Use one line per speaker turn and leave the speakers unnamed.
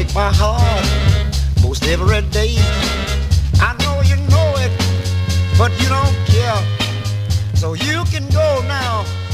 my heart most every day. I know it, but you don't care. So you can go now